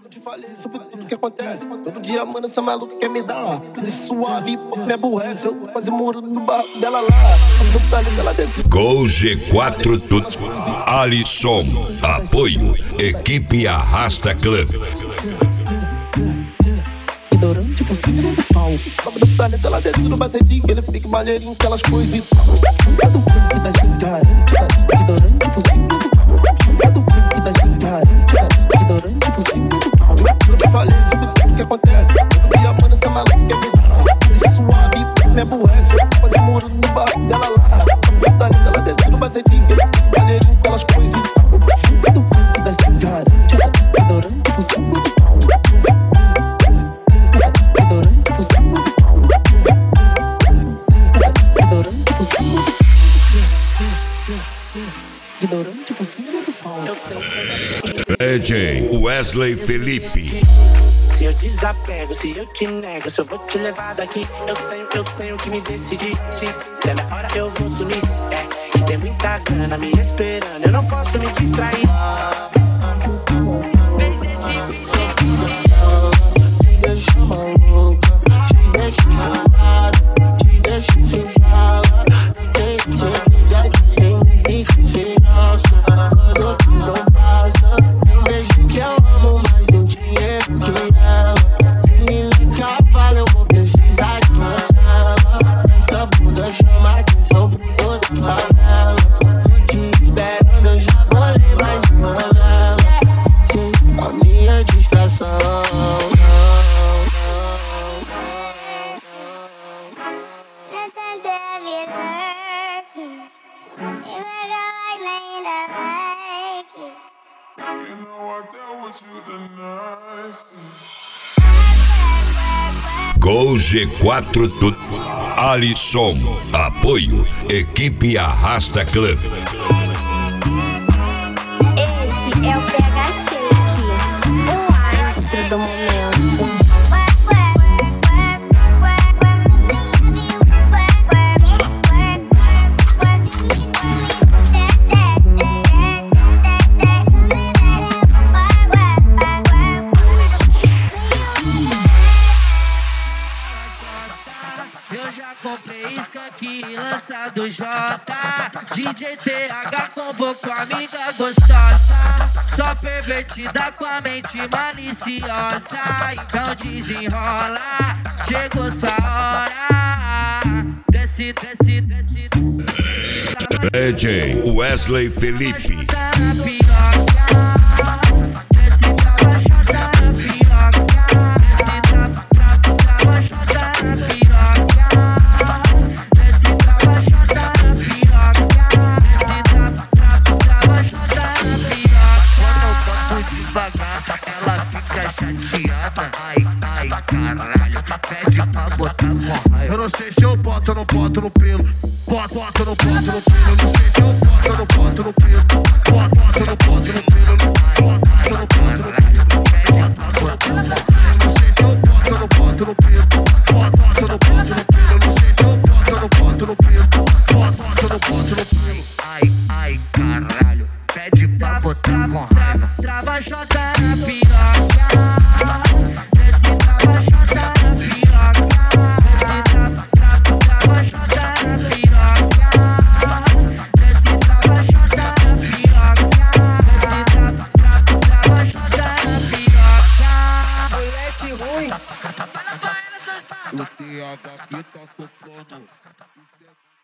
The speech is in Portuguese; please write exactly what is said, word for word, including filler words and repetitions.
Eu te falei sobre tudo que acontece. Todo dia, mano, essa maluca quer me dar. Deixa suave, me aborrece. Eu quase moro no barco dela lá. Só do talento dela desce. Gol G quatro tudo. Alisson, apoio. Equipe Arrasta Club. Ignorante por cima do pau. Sobe do talento, ela desce no macete. Ele fica maneirinho, aquelas coisas e tal. Fuga do funk das encarantes. Ignorante por cima do pau. Fuga do funk das encarantes. Ignorante por cima do pau. Eu te falei sobre tudo que acontece. Todo dia, mano, essa maluca quer me dar. Deixa suave, me aborrece. Eu quase moro no barco dela lá. Sobe do talento, ela desce no macete. Ele fica maneirinho, aquelas coisas e tal. Fuga do funk das encarantes. Ignorante por cima do pau. Ignorante por cima do pau. Ignorante por cima do pau. Ignorante por cima do pau. D J Wesley Felipe. Se eu desapego, se eu te nego, se eu vou te levar daqui, eu tenho, eu tenho que me decidir. Se der na hora eu vou sumir. É, que tem muita grana me esperando, eu não posso me distrair. Te deixa maluca, te deixa chamada, te deixa sem fala. Tem que você quiser que você fica sem alça. Quando eu fiz um passa, eu vejo que eu amo mais um dinheiro que ela. Menina cavalo, eu vou precisar de uma sala. Essa bunda chama atenção por toda a favela. Tô te esperando, eu já bolei mais uma vela. Sim, a minha distração. You know I dealt with you the nicest. Gol G quatro tudo. Alisson, apoio. Equipe Arrasta Club. Esse é o P H Shake, o astro do momento. Eu já comprei skunk lançado J. D J T H convocou amiga gostosa, só pervertida com a mente maliciosa. Então desenrola, chegou sua hora. Desce, desce, desce. D J Wesley Felipe. Ela fica chateada, ai, ai, caralho, pede pra botar com raiva. Eu não sei se eu boto ou não boto no pelo. Boto, boto, não boto no pelo. Eu não sei se eu boto ou não boto no pelo. Boto, boto, não boto no pelo. Boto, não boto no pelo. Pede pra botar com raiva. Eu não sei se eu boto ou não boto no pelo. Boto, boto, não boto no pelo. Eu não sei se eu boto ou não boto no pelo. Boto, boto, não boto no pelo. Ai, ai, caralho, pede pra botar com raiva. Trava J na piroca, desce trava J na piroca, desce trava, trava, trava J na piroca, desce trava J na piroca, desce trava, trava, trava J na piroca. Moleque ruim. Fala pra ela, Sansão. O T H aqui tá tocando.